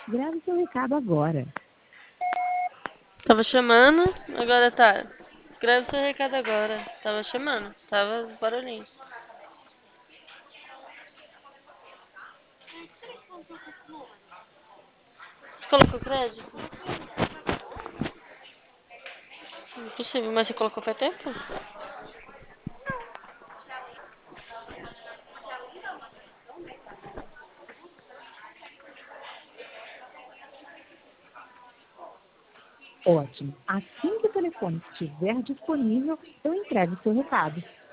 Grave seu recado agora. Tava chamando, agora tá. Escreve seu recado agora. Tava chamando, tava barulhinho. Você colocou crédito? Impossível, mas você colocou faz tempo? Ótimo. Assim que o telefone estiver disponível, eu entrego seu recado.